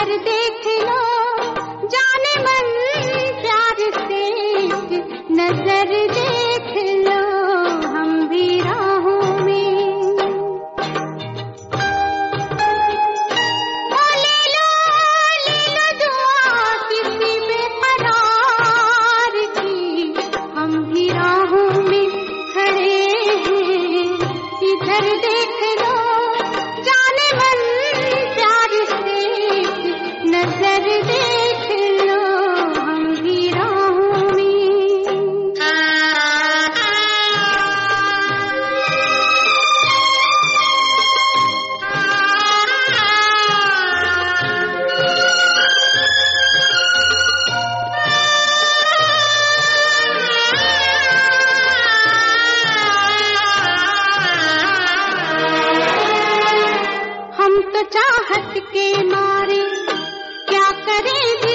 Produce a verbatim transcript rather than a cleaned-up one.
इधर देख लो जाने मन प्यार से, नजर देख लो हम भी राहों में। ओ ले लो ले लो दुआ किसी बेकरार की, हम भी राहों में खड़े हैं। इधर देख लो जाने मन प्यार से, नजर देख लो हम भी राहों में। हम तो चाहत के मारे क्या करें